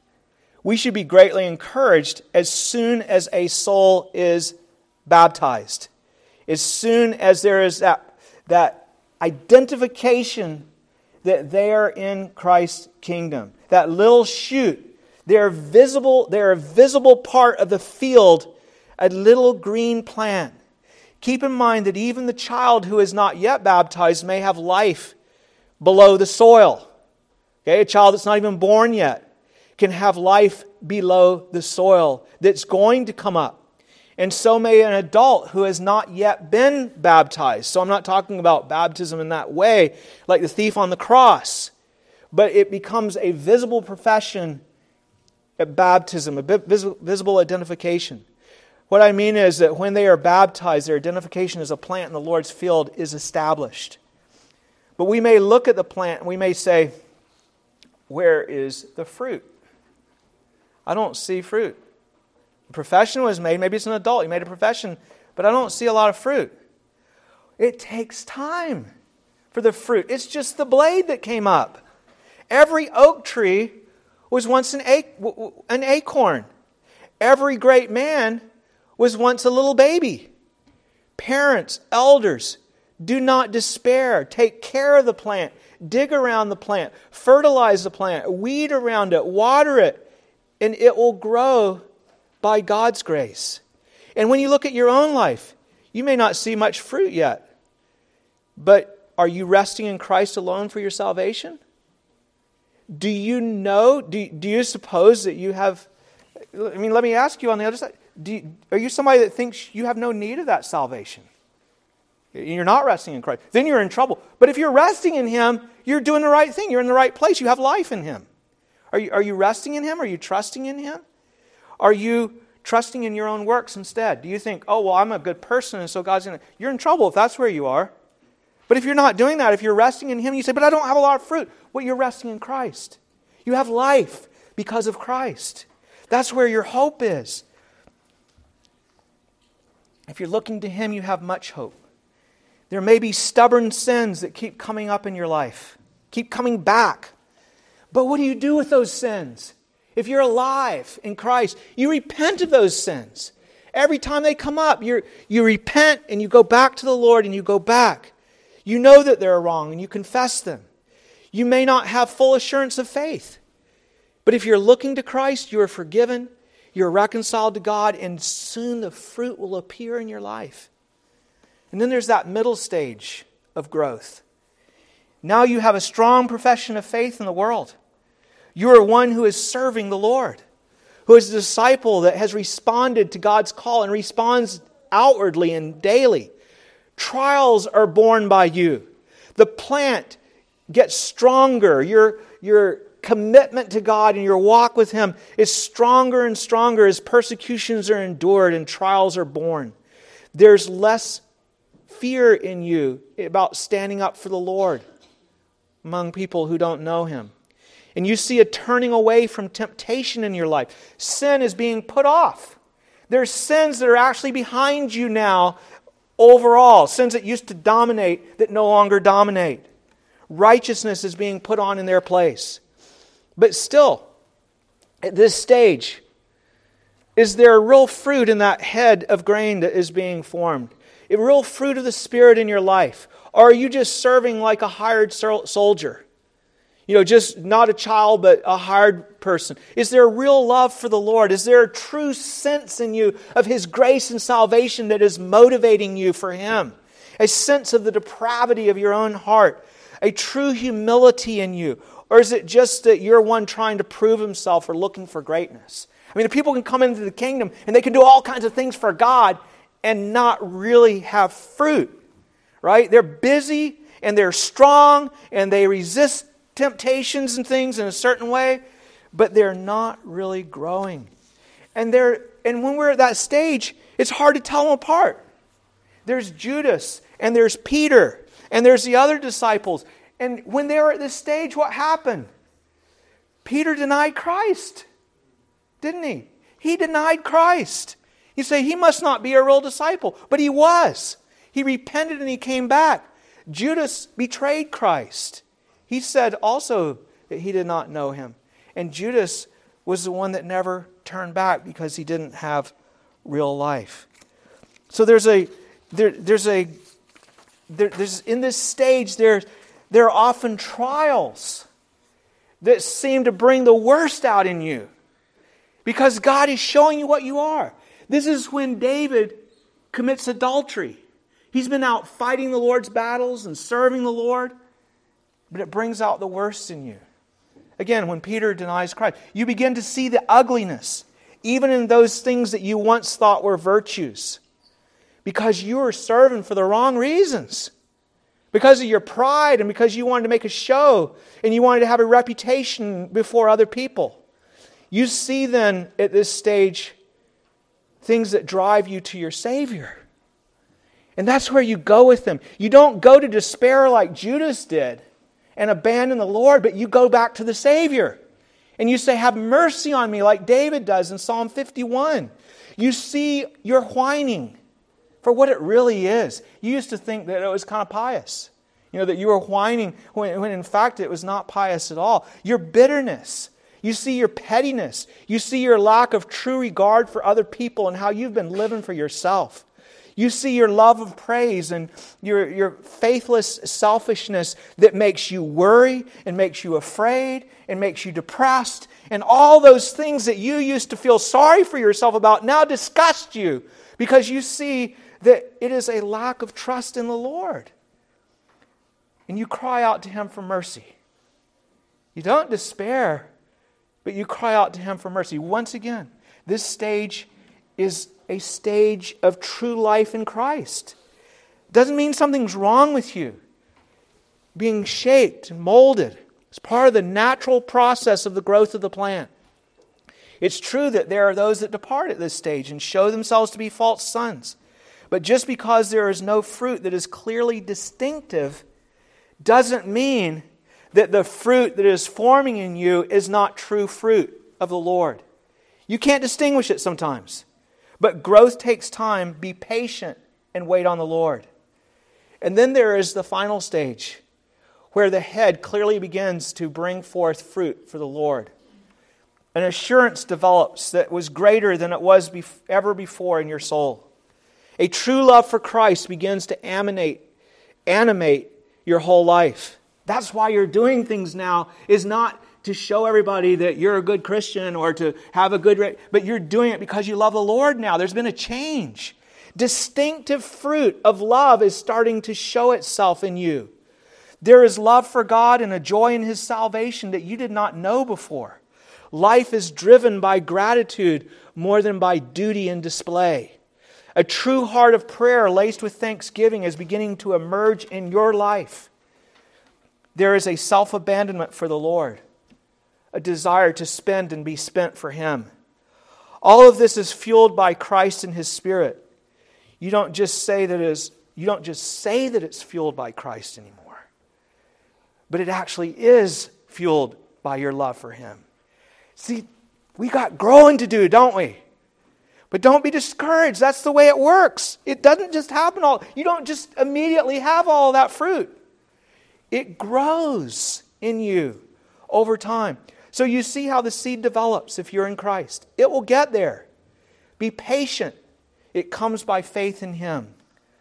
We should be greatly encouraged as soon as a soul is baptized. As soon as there is that, that identification that they are in Christ's kingdom. That little shoot, they're visible, they're a visible part of the field, a little green plant. Keep in mind that even the child who is not yet baptized may have life below the soil. Okay, a child that's not even born yet can have life below the soil that's going to come up. And so may an adult who has not yet been baptized. So I'm not talking about baptism in that way, like the thief on the cross. But it becomes a visible profession at baptism, a visible identification. What I mean is that when they are baptized, their identification as a plant in the Lord's field is established. But we may look at the plant and we may say, where is the fruit? I don't see fruit. A profession was made, maybe it's an adult, he made a profession, but I don't see a lot of fruit. It takes time for the fruit. It's just the blade that came up. Every oak tree was once an, ac- an acorn. Every great man was once a little baby. Parents, elders, do not despair. Take care of the plant. Dig around the plant. Fertilize the plant. Weed around it. Water it. And it will grow by God's grace. And when you look at your own life, you may not see much fruit yet. But are you resting in Christ alone for your salvation? Do you know, do, do you suppose that you have, I mean, let me ask you on the other side, do you, are you somebody that thinks you have no need of that salvation? You're not resting in Christ. Then you're in trouble. But if you're resting in Him, you're doing the right thing. You're in the right place. You have life in Him. Are you, are you resting in Him? Are you trusting in Him? Are you trusting in your own works instead? Do you think, oh, well, I'm a good person, and so God's going to... You're in trouble if that's where you are. But if you're not doing that, if you're resting in Him, you say, but I don't have a lot of fruit. Well, you're resting in Christ. You have life because of Christ. That's where your hope is. If you're looking to Him, you have much hope. There may be stubborn sins that keep coming up in your life, keep coming back. But what do you do with those sins? If you're alive in Christ, you repent of those sins. Every time they come up, you you repent and you go back to the Lord and you go back. You know that they're wrong and you confess them. You may not have full assurance of faith. But if you're looking to Christ, you are forgiven, you're reconciled to God, and soon the fruit will appear in your life. And then there's that middle stage of growth. Now you have a strong profession of faith in the world. You are one who is serving the Lord, who is a disciple that has responded to God's call and responds outwardly and daily. Trials are borne by you. The plant gets stronger. Your, your commitment to God and your walk with Him is stronger and stronger as persecutions are endured and trials are borne. There's less fear in you about standing up for the Lord among people who don't know Him. And you see a turning away from temptation in your life. Sin is being put off. There's sins that are actually behind you now overall. Sins that used to dominate that no longer dominate. Righteousness is being put on in their place. But still, at this stage, is there a real fruit in that head of grain that is being formed? A real fruit of the Spirit in your life? Or are you just serving like a hired soldier? You know, just not a child, but a hired person. Is there a real love for the Lord? Is there a true sense in you of His grace and salvation that is motivating you for Him? A sense of the depravity of your own heart? A true humility in you? Or is it just that you're one trying to prove himself or looking for greatness? I mean, the people can come into the kingdom and they can do all kinds of things for God and not really have fruit, right? They're busy and they're strong and they resist temptations and things in a certain way, but they're not really growing. And they're and when we're at that stage, it's hard to tell them apart. There's Judas and there's Peter and there's the other disciples. And when they were at this stage, what happened? Peter denied Christ, didn't he? He denied Christ. You say he must not be a real disciple, but he was. He repented and he came back. Judas betrayed Christ. He said also that he did not know Him. And Judas was the one that never turned back because he didn't have real life. So there's a there, there's a there, there's in this stage there there are often trials that seem to bring the worst out in you because God is showing you what you are. This is when David commits adultery. He's been out fighting the Lord's battles and serving the Lord. But it brings out the worst in you. Again, when Peter denies Christ, you begin to see the ugliness, even in those things that you once thought were virtues. Because you were serving for the wrong reasons. Because of your pride and because you wanted to make a show and you wanted to have a reputation before other people. You see then at this stage things that drive you to your Savior. And that's where you go with Him. You don't go to despair like Judas did and abandon the Lord, but you go back to the Savior. And you say, have mercy on me, like David does in Psalm fifty-one. You see your whining for what it really is. You used to think that it was kind of pious. You know, that you were whining when, when in fact it was not pious at all. Your bitterness. You see your pettiness. You see your lack of true regard for other people and how you've been living for yourself. You see your love of praise and your, your faithless selfishness that makes you worry and makes you afraid and makes you depressed. And all those things that you used to feel sorry for yourself about now disgust you because you see that it is a lack of trust in the Lord. And you cry out to Him for mercy. You don't despair, but you cry out to Him for mercy. Once again, this stage is a stage of true life in Christ. Doesn't mean something's wrong with you. Being shaped and molded is part of the natural process of the growth of the plant. It's true that there are those that depart at this stage and show themselves to be false sons. But just because there is no fruit that is clearly distinctive doesn't mean that the fruit that is forming in you is not true fruit of the Lord. You can't distinguish it sometimes. But growth takes time. Be patient and wait on the Lord. And then there is the final stage where the head clearly begins to bring forth fruit for the Lord. An assurance develops that was greater than it was bef- ever before in your soul. A true love for Christ begins to animate, animate your whole life. That's why you're doing things now, is not to show everybody that you're a good Christian or to have a good... Re- but you're doing it because you love the Lord now. There's been a change. Distinctive fruit of love is starting to show itself in you. There is love for God and a joy in His salvation that you did not know before. Life is driven by gratitude more than by duty and display. A true heart of prayer laced with thanksgiving is beginning to emerge in your life. There is a self-abandonment for the Lord, a desire to spend and be spent for Him. All of this is fueled by Christ and His Spirit. You don't just say that it is, you don't just say that it's fueled by Christ anymore, but it actually is fueled by your love for Him. See, we got growing to do, don't we? But don't be discouraged. That's the way it works. It doesn't just happen all. You don't just immediately have all of that fruit. It grows in you over time. So you see how the seed develops if you're in Christ. It will get there. Be patient. It comes by faith in Him.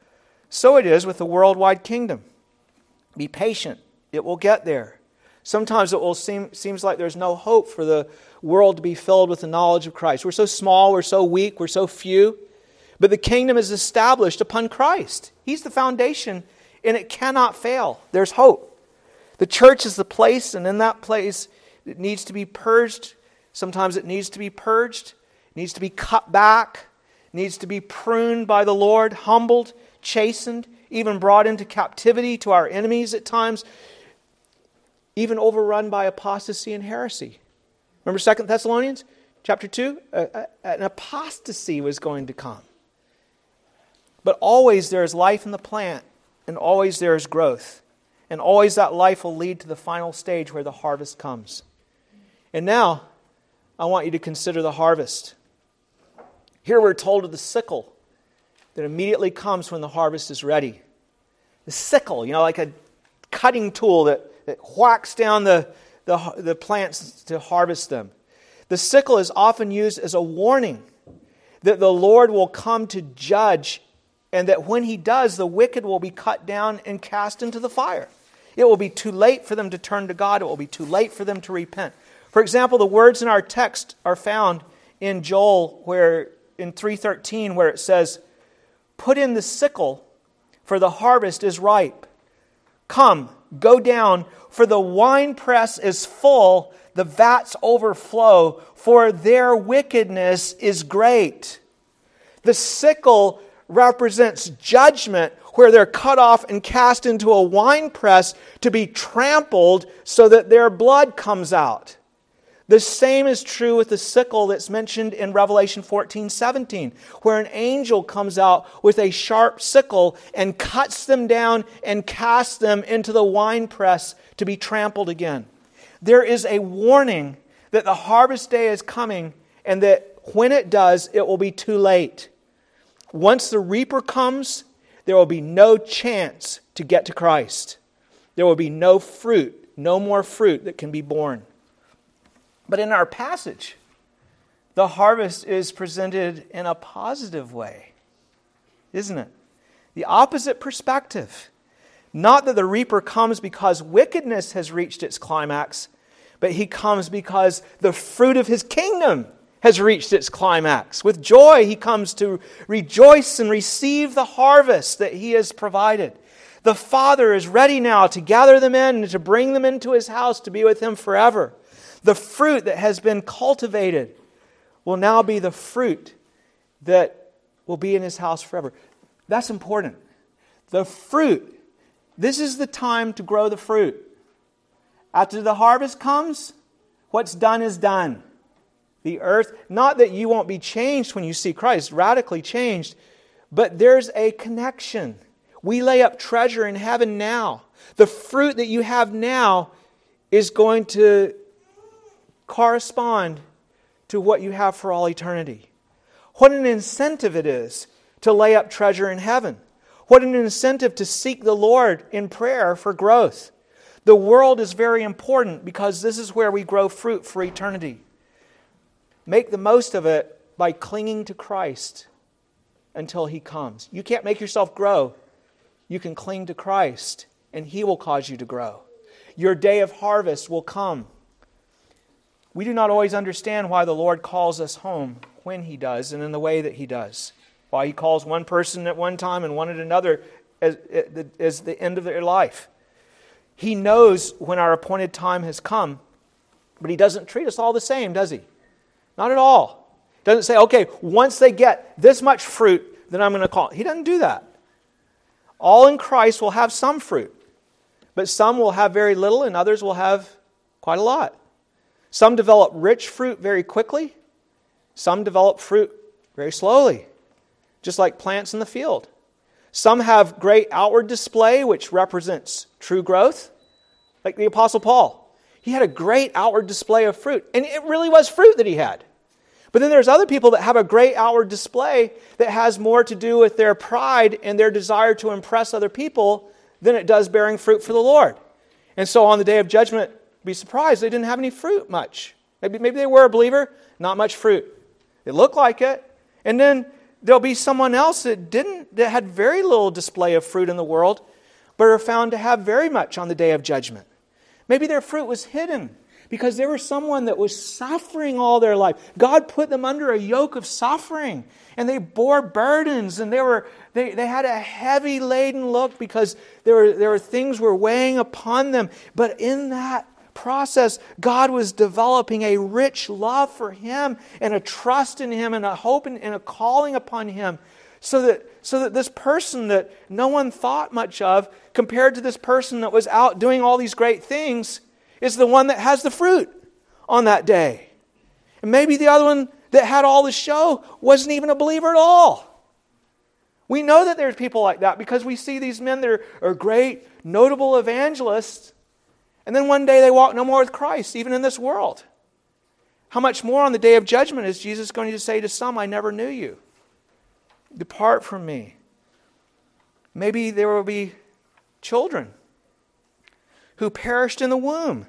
So it is with the worldwide kingdom. Be patient. It will get there. Sometimes it will seem seems like there's no hope for the world to be filled with the knowledge of Christ. We're so small, we're so weak, we're so few. But the kingdom is established upon Christ. He's the foundation, and it cannot fail. There's hope. The church is the place, and in that place it needs to be purged. Sometimes it needs to be purged. It needs to be cut back. It needs to be pruned by the Lord, humbled, chastened, even brought into captivity to our enemies at times, even overrun by apostasy and heresy. Remember Second Thessalonians chapter two? Uh, uh, an apostasy was going to come. But always there is life in the plant, and always there is growth. And always that life will lead to the final stage where the harvest comes. And now, I want you to consider the harvest. Here we're told of the sickle that immediately comes when the harvest is ready. The sickle, you know, like a cutting tool that that whacks down the, the, the plants to harvest them. The sickle is often used as a warning that the Lord will come to judge, and that when He does, the wicked will be cut down and cast into the fire. It will be too late for them to turn to God. It will be too late for them to repent. For example, the words in our text are found in Joel, where in three thirteen, where it says, "Put in the sickle, for the harvest is ripe. Come, go down, for the winepress is full, the vats overflow, for their wickedness is great." The sickle represents judgment, where they're cut off and cast into a winepress to be trampled so that their blood comes out. The same is true with the sickle that's mentioned in Revelation fourteen seventeen, where an angel comes out with a sharp sickle and cuts them down and casts them into the winepress to be trampled again. There is a warning that the harvest day is coming, and that when it does, it will be too late. Once the reaper comes, there will be no chance to get to Christ. There will be no fruit, no more fruit that can be borne. But in our passage, the harvest is presented in a positive way. isn't it? The opposite perspective. Not that the reaper comes because wickedness has reached its climax, but he comes because the fruit of his kingdom has reached its climax. With joy, he comes to rejoice and receive the harvest that he has provided. The Father is ready now to gather them in and to bring them into his house to be with him forever. The fruit that has been cultivated will now be the fruit that will be in his house forever. That's important. The fruit. This is the time to grow the fruit. After the harvest comes, what's done is done. The earth, not that you won't be changed when you see Christ, radically changed, but there's a connection. We lay up treasure in heaven now. The fruit that you have now is going to correspond to what you have for all eternity. What an incentive it is to lay up treasure in heaven. What an incentive to seek the Lord in prayer for growth. The world is very important because this is where we grow fruit for eternity. Make the most of it by clinging to Christ until He comes. You can't make yourself grow. You can cling to Christ and He will cause you to grow. Your day of harvest will come. We do not always understand why the Lord calls us home when He does and in the way that He does. Why He calls one person at one time and one at another as, as the end of their life. He knows when our appointed time has come, but He doesn't treat us all the same, does He? Not at all. Doesn't say, okay, once they get this much fruit, then I'm going to call. He doesn't do that. All in Christ will have some fruit, but some will have very little and others will have quite a lot. Some develop rich fruit very quickly. Some develop fruit very slowly, just like plants in the field. Some have great outward display, which represents true growth, like the Apostle Paul. He had a great outward display of fruit, and it really was fruit that he had. But then there's other people that have a great outward display that has more to do with their pride and their desire to impress other people than it does bearing fruit for the Lord. And so on the day of judgment, be surprised they didn't have any fruit much. Maybe, maybe they were a believer, not much fruit. It looked like it. And then there'll be someone else that didn't, that had very little display of fruit in the world, but are found to have very much on the day of judgment. Maybe their fruit was hidden because they were someone that was suffering all their life. God put them under a yoke of suffering, and they bore burdens, and they were they, they had a heavy laden look because there were there were things were weighing upon them. But in that process, God was developing a rich love for Him and a trust in Him and a hope and a calling upon Him, so that so that this person that no one thought much of, compared to this person that was out doing all these great things, is the one that has the fruit on that day. And maybe the other one that had all the show wasn't even a believer at all. We know that there's people like that because we see these men that are, are great, notable evangelists, and then one day they walk no more with Christ, even in this world. How much more on the day of judgment is Jesus going to say to some, I never knew you. Depart from me. Maybe there will be children who perished in the womb.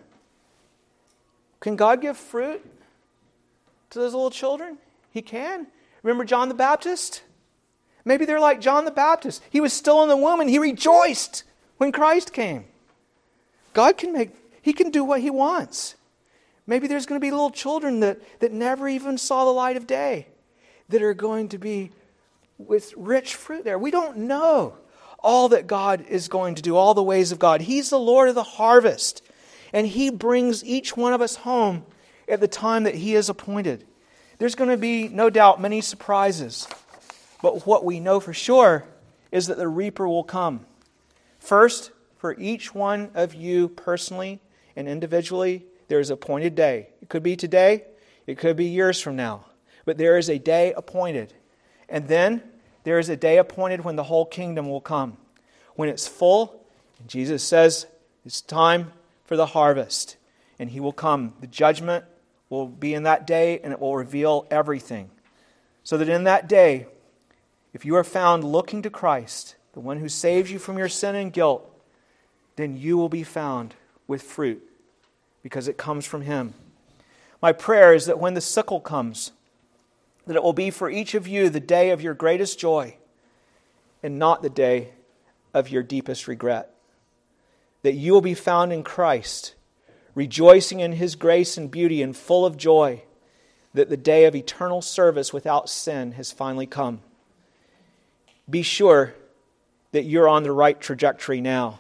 Can God give fruit to those little children? He can. Remember John the Baptist? Maybe they're like John the Baptist. He was still in the womb and he rejoiced when Christ came. God can make, He can do what He wants. Maybe there's going to be little children that, that never even saw the light of day that are going to be with rich fruit there. We don't know all that God is going to do, all the ways of God. He's the Lord of the harvest, and He brings each one of us home at the time that He is appointed. There's going to be, no doubt, many surprises, but what we know for sure is that the reaper will come. First, for each one of you personally and individually, there is an appointed day. It could be today, it could be years from now, but there is a day appointed. And then there is a day appointed when the whole kingdom will come. When it's full, and Jesus says it's time for the harvest. And He will come. The judgment will be in that day, and it will reveal everything. So that in that day, if you are found looking to Christ, the one who saves you from your sin and guilt, then you will be found with fruit, because it comes from Him. My prayer is that when the sickle comes, that it will be for each of you the day of your greatest joy, and not the day of your deepest regret. That you will be found in Christ, rejoicing in His grace and beauty and full of joy, that the day of eternal service without sin has finally come. Be sure that you're on the right trajectory now.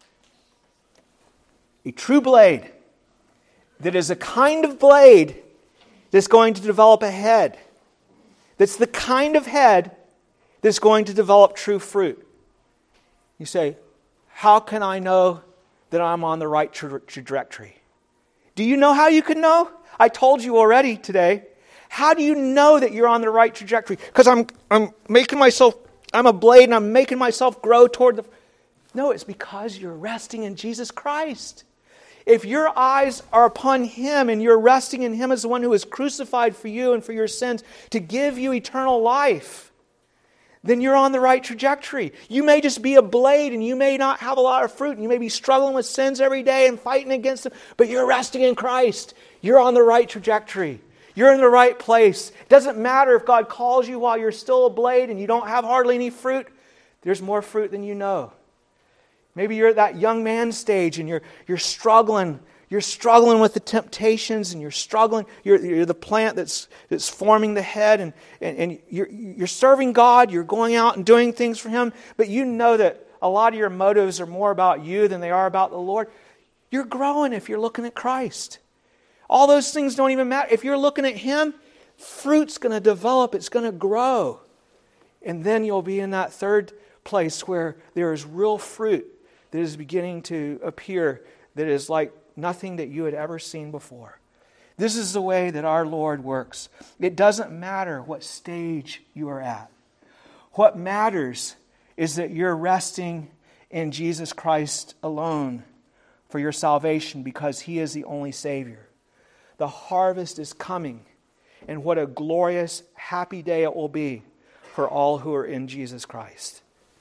A true blade that is a kind of blade that's going to develop a head. That's the kind of head that's going to develop true fruit. You say, how can I know that I'm on the right tra- trajectory? Do you know how you can know? I told you already today. How do you know that you're on the right trajectory? Because I'm I'm making myself, I'm a blade and I'm making myself grow toward the... No, it's because you're resting in Jesus Christ. If your eyes are upon Him and you're resting in Him as the one who is crucified for you and for your sins to give you eternal life, then you're on the right trajectory. You may just be a blade and you may not have a lot of fruit and you may be struggling with sins every day and fighting against them, but you're resting in Christ. You're on the right trajectory. You're in the right place. It doesn't matter if God calls you while you're still a blade and you don't have hardly any fruit. There's more fruit than you know. Maybe you're at that young man stage and you're you're struggling. You're struggling with the temptations and you're struggling. You're, you're the plant that's that's forming the head and, and, and you're, you're serving God. You're going out and doing things for Him. But you know that a lot of your motives are more about you than they are about the Lord. You're growing if you're looking at Christ. All those things don't even matter. If you're looking at Him, fruit's going to develop. It's going to grow. And then you'll be in that third place where there is real fruit that is beginning to appear that is like nothing that you had ever seen before. This is the way that our Lord works. It doesn't matter what stage you are at. What matters is that you're resting in Jesus Christ alone for your salvation because He is the only Savior. The harvest is coming, and what a glorious, happy day it will be for all who are in Jesus Christ.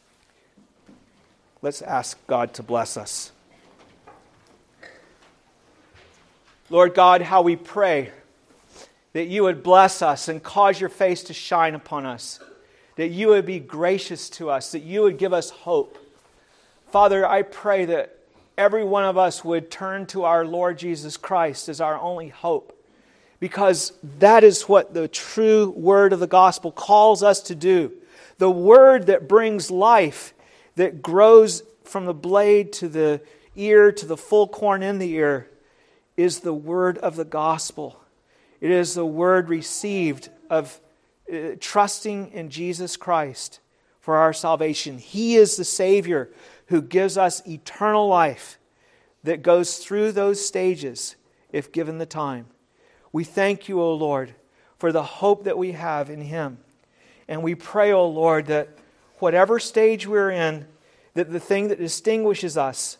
Let's ask God to bless us. Lord God, how we pray that You would bless us and cause Your face to shine upon us, that You would be gracious to us, that You would give us hope. Father, I pray that every one of us would turn to our Lord Jesus Christ as our only hope, because that is what the true word of the gospel calls us to do. The word that brings life, that grows from the blade to the ear to the full corn in the ear, is the word of the gospel. It is the word received of uh, trusting in Jesus Christ for our salvation. He is the Savior who gives us eternal life that goes through those stages if given the time. We thank You, O Lord, for the hope that we have in Him. And we pray, O Lord, that whatever stage we're in, that the thing that distinguishes us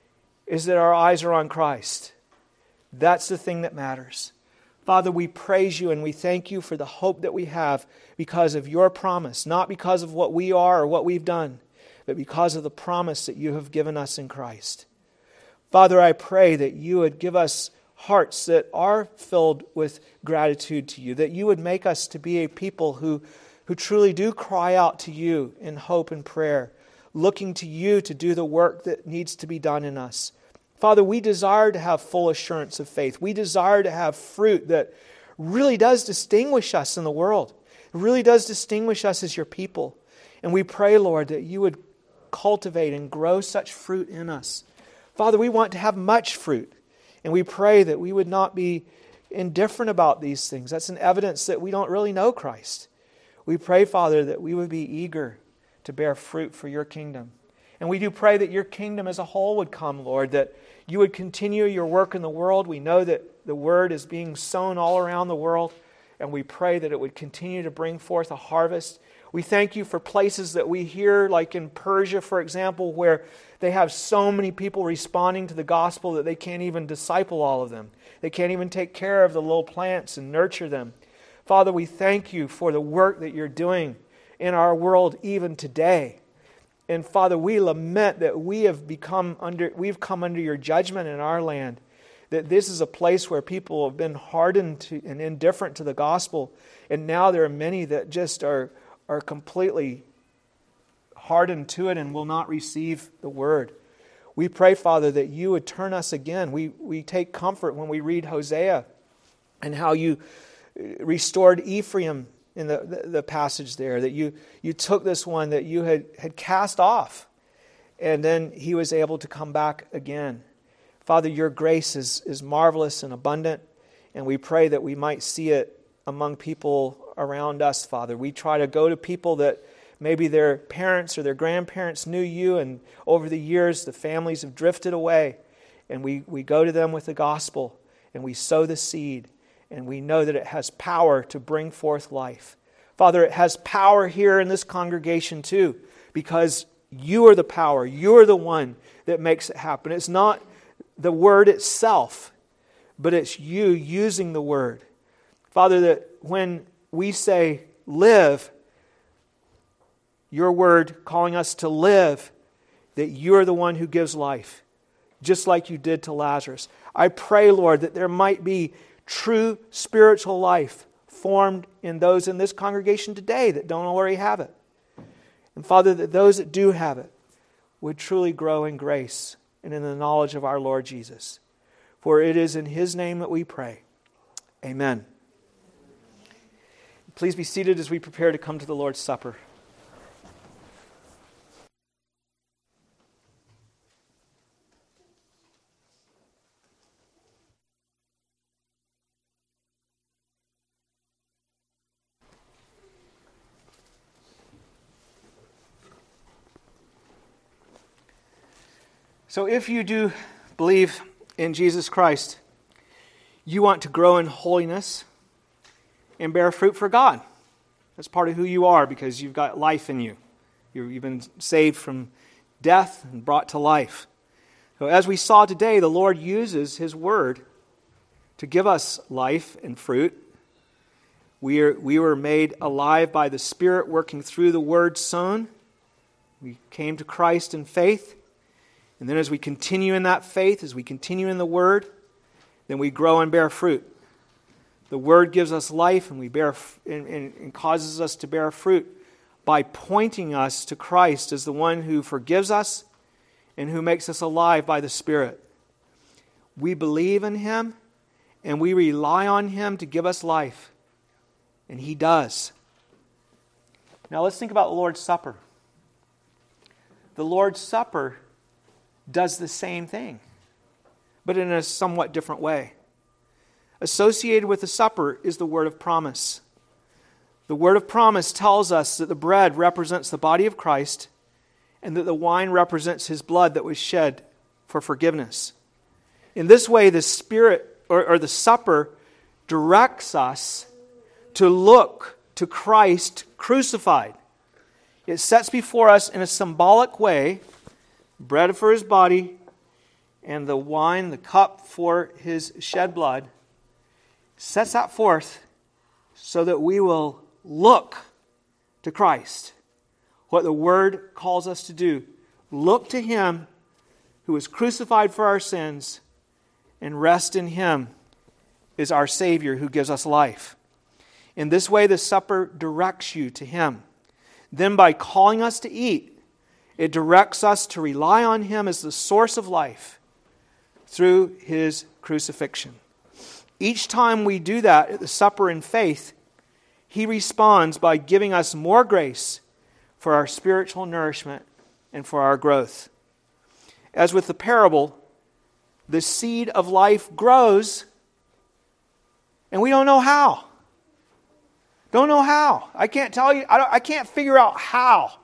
is that our eyes are on Christ. That's the thing that matters. Father, we praise You and we thank You for the hope that we have because of Your promise, not because of what we are or what we've done, but because of the promise that You have given us in Christ. Father, I pray that You would give us hearts that are filled with gratitude to You, that You would make us to be a people who, who truly do cry out to You in hope and prayer, looking to You to do the work that needs to be done in us. Father, we desire to have full assurance of faith. We desire to have fruit that really does distinguish us in the world. It really does distinguish us as Your people. And we pray, Lord, that You would cultivate and grow such fruit in us. Father, we want to have much fruit. And we pray that we would not be indifferent about these things. That's an evidence that we don't really know Christ. We pray, Father, that we would be eager to bear fruit for Your kingdom. And we do pray that Your kingdom as a whole would come, Lord, that You would continue Your work in the world. We know that the word is being sown all around the world, and we pray that it would continue to bring forth a harvest. We thank You for places that we hear, like in Persia, for example, where they have so many people responding to the gospel that they can't even disciple all of them. They can't even take care of the little plants and nurture them. Father, we thank You for the work that You're doing in our world even today. And Father, we lament that we have become under, we've come under Your judgment in our land. That this is a place where people have been hardened to, and indifferent to the gospel. And now there are many that just are, are completely hardened to it and will not receive the word. We pray, Father, that you would turn us again. We, we take comfort when we read Hosea and how you restored Ephraim in the, the, the passage there, that you, you took this one that you had, had cast off, and then he was able to come back again. Father, your grace is, is marvelous and abundant, and we pray that we might see it among people around us, Father. We try to go to people that maybe their parents or their grandparents knew you, and over the years the families have drifted away, and we, we go to them with the gospel, and we sow the seed, and we know that it has power to bring forth life. Father, it has power here in this congregation too, because you are the power. You are the one that makes it happen. It's not the word itself, but it's you using the word. Father, that when we say live, your word calling us to live, that you are the one who gives life, just like you did to Lazarus. I pray, Lord, that there might be true spiritual life formed in those in this congregation today that don't already have it. And Father, that those that do have it would truly grow in grace and in the knowledge of our Lord Jesus. For it is in His name that we pray. Amen. Please be seated as we prepare to come to the Lord's Supper. So if you do believe in Jesus Christ, you want to grow in holiness and bear fruit for God. That's part of who you are, because you've got life in you. You've been saved from death and brought to life. So as we saw today, the Lord uses His Word to give us life and fruit. We are, we were made alive by the Spirit working through the Word sown. We came to Christ in faith. And then as we continue in that faith, as we continue in the Word, then we grow and bear fruit. The Word gives us life, and we bear and, and, and causes us to bear fruit by pointing us to Christ as the one who forgives us and who makes us alive by the Spirit. We believe in Him, and we rely on Him to give us life. And He does. Now let's think about the Lord's Supper. The Lord's Supper does the same thing, but in a somewhat different way. Associated with the supper is the word of promise. The word of promise tells us that the bread represents the body of Christ and that the wine represents His blood that was shed for forgiveness. In this way, the Spirit or, or the supper directs us to look to Christ crucified. It sets before us in a symbolic way bread for His body, and the wine, the cup for His shed blood, sets that forth so that we will look to Christ. What the Word calls us to do. Look to Him who was crucified for our sins, and rest in Him as our Savior who gives us life. In this way, the supper directs you to Him. Then by calling us to eat, it directs us to rely on Him as the source of life through His crucifixion. Each time we do that at the supper in faith, He responds by giving us more grace for our spiritual nourishment and for our growth. As with the parable, the seed of life grows, and we don't know how. Don't know how. I can't tell you. I, don't, I can't figure out how.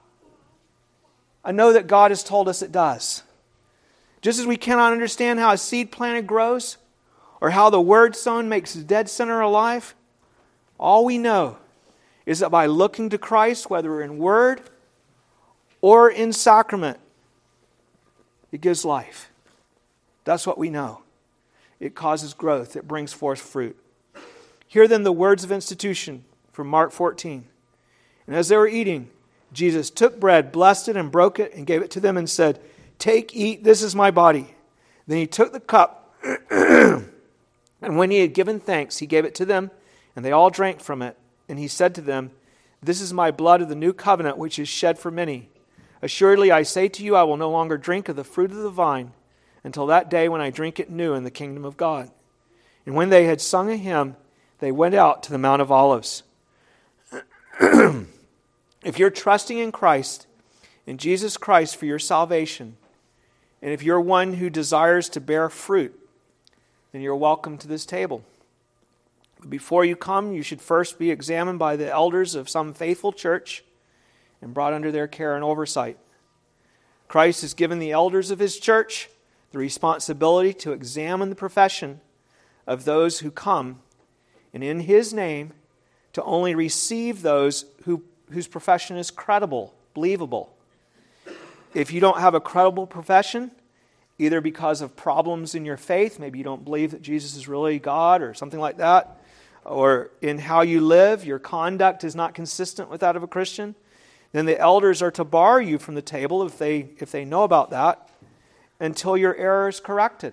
I know that God has told us it does. Just as we cannot understand how a seed planted grows, or how the word sown makes the dead sinner alive, all we know is that by looking to Christ, whether in word or in sacrament, it gives life. That's what we know. It causes growth. It brings forth fruit. Hear then the words of institution from Mark fourteen. And as they were eating, Jesus took bread, blessed it, and broke it, and gave it to them and said, "Take, eat, this is my body." Then He took the cup, and when He had given thanks, He gave it to them, and they all drank from it. And He said to them, "This is my blood of the new covenant, which is shed for many. Assuredly, I say to you, I will no longer drink of the fruit of the vine until that day when I drink it new in the kingdom of God." And when they had sung a hymn, they went out to the Mount of Olives. If you're trusting in Christ, in Jesus Christ for your salvation, and if you're one who desires to bear fruit, then you're welcome to this table. But before you come, you should first be examined by the elders of some faithful church and brought under their care and oversight. Christ has given the elders of His church the responsibility to examine the profession of those who come, and in His name to only receive those who, whose profession is credible, believable. If you don't have a credible profession, either because of problems in your faith, maybe you don't believe that Jesus is really God or something like that, or in how you live, your conduct is not consistent with that of a Christian, then the elders are to bar you from the table if they if they know about that until your error is corrected.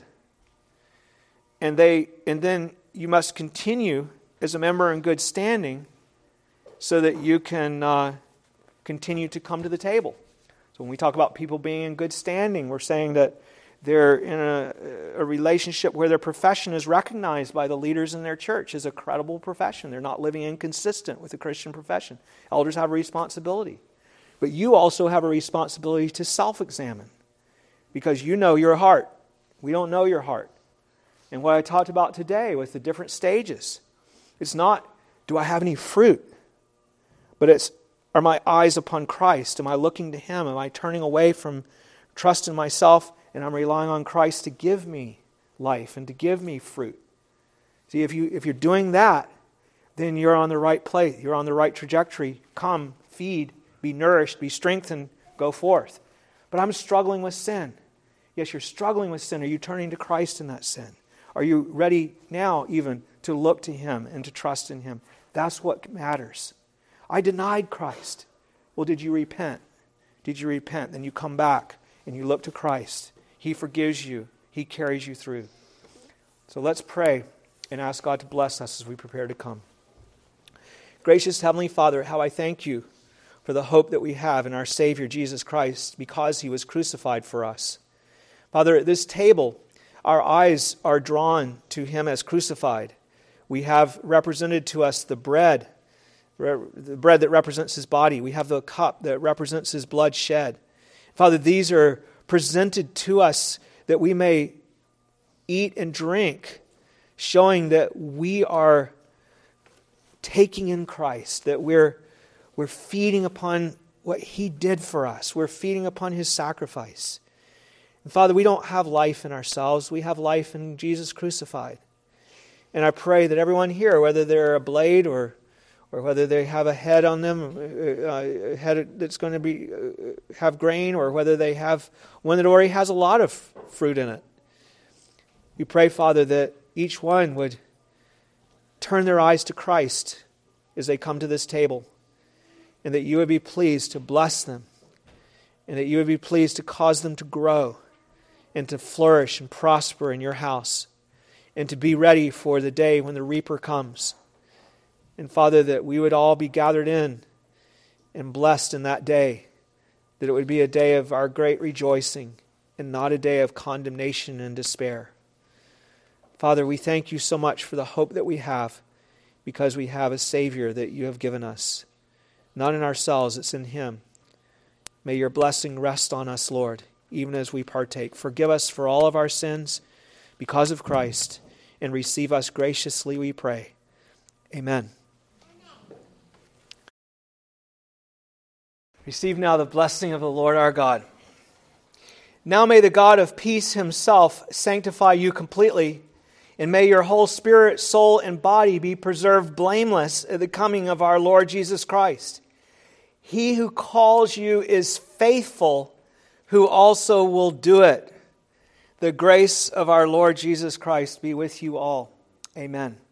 And they and then you must continue as a member in good standing so that you can uh, continue to come to the table. So when we talk about people being in good standing, we're saying that they're in a, a relationship where their profession is recognized by the leaders in their church as a credible profession. They're not living inconsistent with the Christian profession. Elders have a responsibility. But you also have a responsibility to self-examine because you know your heart. We don't know your heart. And what I talked about today with the different stages, it's not, do I have any fruit? But it's, are my eyes upon Christ? Am I looking to Him? Am I turning away from trust in myself and I'm relying on Christ to give me life and to give me fruit? See, if, you, if you're doing that, then you're on the right place. You're on the right trajectory. Come, feed, be nourished, be strengthened, go forth. But I'm struggling with sin. Yes, you're struggling with sin. Are you turning to Christ in that sin? Are you ready now even to look to Him and to trust in Him? That's what matters. I denied Christ. Well, did you repent? Did you repent? Then you come back and you look to Christ. He forgives you. He carries you through. So let's pray and ask God to bless us as we prepare to come. Gracious Heavenly Father, how I thank You for the hope that we have in our Savior Jesus Christ because He was crucified for us. Father, at this table, our eyes are drawn to Him as crucified. We have represented to us the bread, the bread that represents His body. We have the cup that represents His blood shed. Father, these are presented to us that we may eat and drink, showing that we are taking in Christ, that we're, we're feeding upon what He did for us. We're feeding upon His sacrifice. And Father, we don't have life in ourselves. We have life in Jesus crucified. And I pray that everyone here, whether they're a blade or or whether they have a head on them, a head that's going to be have grain, or whether they have one that already has a lot of fruit in it. We pray, Father, that each one would turn their eyes to Christ as they come to this table, and that You would be pleased to bless them, and that You would be pleased to cause them to grow and to flourish and prosper in Your house, and to be ready for the day when the reaper comes. And Father, that we would all be gathered in and blessed in that day, that it would be a day of our great rejoicing and not a day of condemnation and despair. Father, we thank You so much for the hope that we have because we have a Savior that You have given us. Not in ourselves, it's in Him. May Your blessing rest on us, Lord, even as we partake. Forgive us for all of our sins because of Christ, and receive us graciously, we pray. Amen. Receive now the blessing of the Lord our God. Now may the God of peace Himself sanctify you completely, and may your whole spirit, soul, and body be preserved blameless at the coming of our Lord Jesus Christ. He who calls you is faithful, who also will do it. The grace of our Lord Jesus Christ be with you all. Amen.